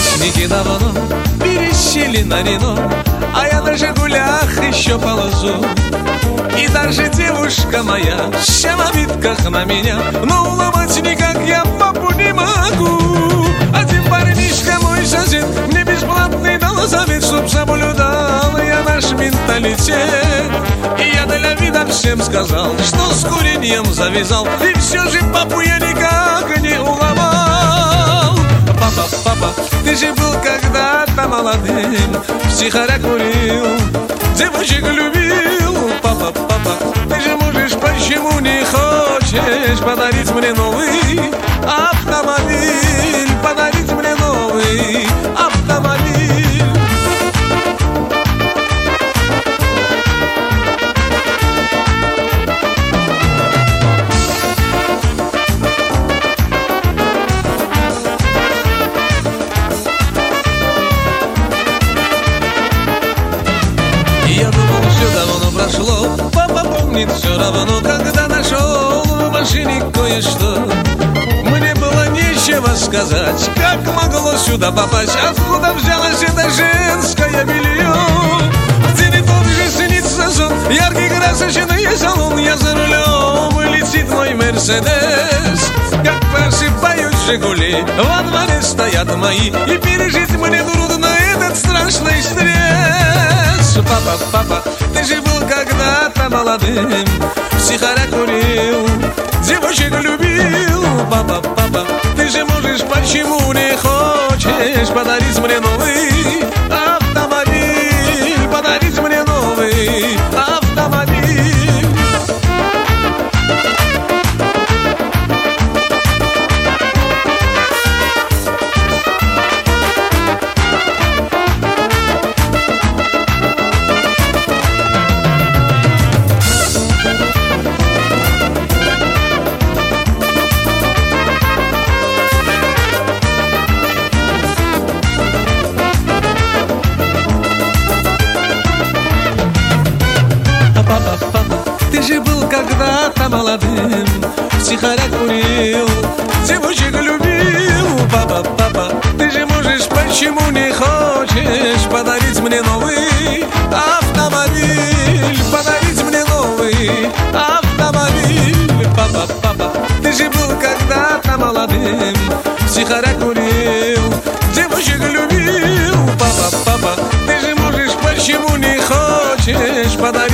лавочники давно пересели на Рено, а я на «Жигулях» еще ползу. И даже девушка моя щемовит как на меня, но уломать никак я папу не могу. Один парнишка, мой сосед, мне бесплатный дал совет, чтоб соблюдал я наш менталитет. И я для вида всем сказал, что с курением завязал, и все же папу я никак не уломал. Папа, папа, ты же был когда-то молодым, втихаря курил, девочек любил. Папа, папа, ты же можешь, почему не хочешь подарить мне новый автомобиль? Подарить мне новый автомобиль. Я думал, все давно прошло, папа помнит все равно, когда нашел в машине кое-что. Мне было нечего сказать, как могло сюда попасть, откуда взялось это женское белье. День и тот же снится сон, яркий красочный салон, я за рулем, летит мой Мерседес. Как просыпают «Жигули», во дворе стоят мои, и пережить мне трудно этот страшный стресс. Папа, папа, ты же был когда-то молодым, втихаря курил, девочек любил. Папа, папа, ты же можешь, почему не хочешь подарить мне новый автомобиль? Подарить мне новый автомобиль. Папа, папа, ты же был когда-то молодым, втихаря курил, девочек любил. Папа, папа, ты же можешь, почему не хочешь подарить мне новый автомобиль? Подарить мне новый автомобиль. Папа, папа, ты же был когда-то молодым, втихаря курил, девочек любил. Папа, папа, ты же можешь, почему не хочешь подарить